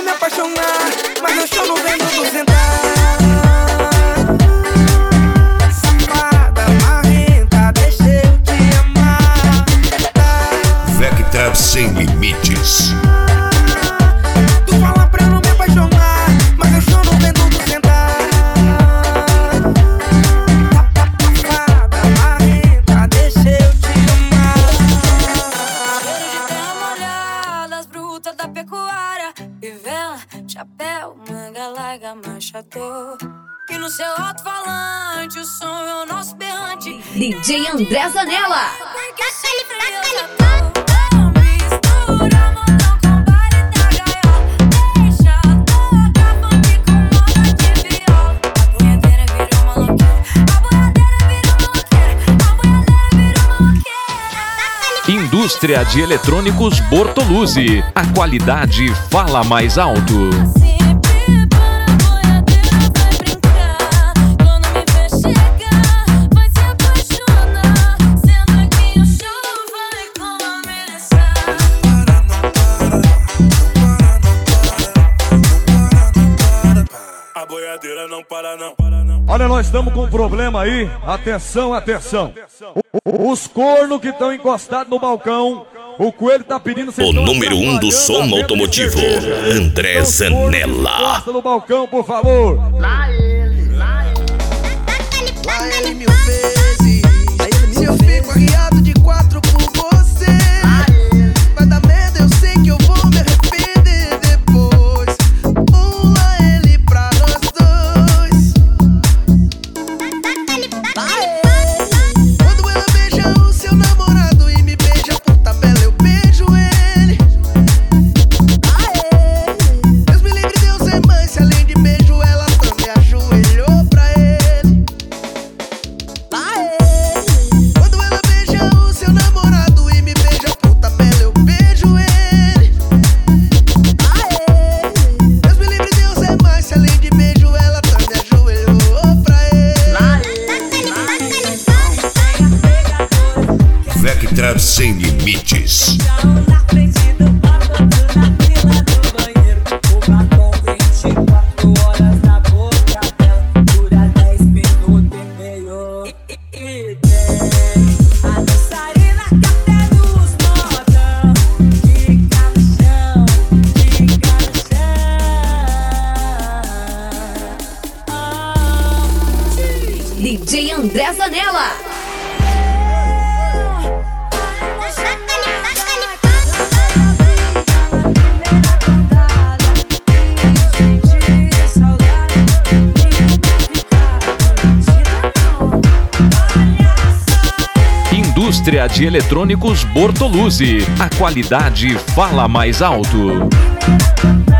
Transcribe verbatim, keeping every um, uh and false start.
me apaixonar, mas eu estou no vento do sentar. Safada, marrenta, deixa eu te amar. Vectra Sem Limites. Tu fala pra eu não me apaixonar, mas eu estou no vento do sentar. Safada, marrenta, deixa eu te amar. Cheiro de terra molhada, as brutas da pecuária. Vivela, chapéu, manga larga, marchador. E no seu alto-falante o som é o nosso berrante. D J André Zanella. Porque sem frio eu já tô. Mistura montão com baile da gaiola. Deixa tocar funk com moda de viola. A boiadeira virou maloqueira. A boiadeira virou maloqueira. A boiadeira virou maloqueira. Indústria de Eletrônicos Bortoluzzi. A qualidade fala mais alto. A boiadeira não para não, para não. Olha, nós estamos com um problema aí. Atenção, atenção. O- Os cornos que estão encostados no balcão, o coelho tá pedindo... O número um do som automotivo, André Zanella. Encosta no balcão, por favor. Lá ele mil vezes. Se eu fico arriado de quatro por você, vai dar merda, eu sei que eu vou me arrepender depois. Pula ele pra nós dois. Quando ela beija o seu namorado e me beija por tabela, eu beijo ele. Deus me livre, Deus é mãe, se além de beijo ela também ajoelhou pra ele. Quando ela beija o seu namorado e me beija por tabela, eu beijo ele. Deus me livre, Deus é mais, se além de beijo ela também ajoelhou pra ele. Vectra Sem Limites. Na frente do balcão, na fila do banheiro. O batom vinte e quatro horas na boca dela. Dura dez minutos e meio. E, e, e tem a dançarina que até nos modão. Fica no chão, fica no chão. Ah, D J André Zanella. Indústria de Eletrônicos Bortoluzzi. A qualidade fala mais alto.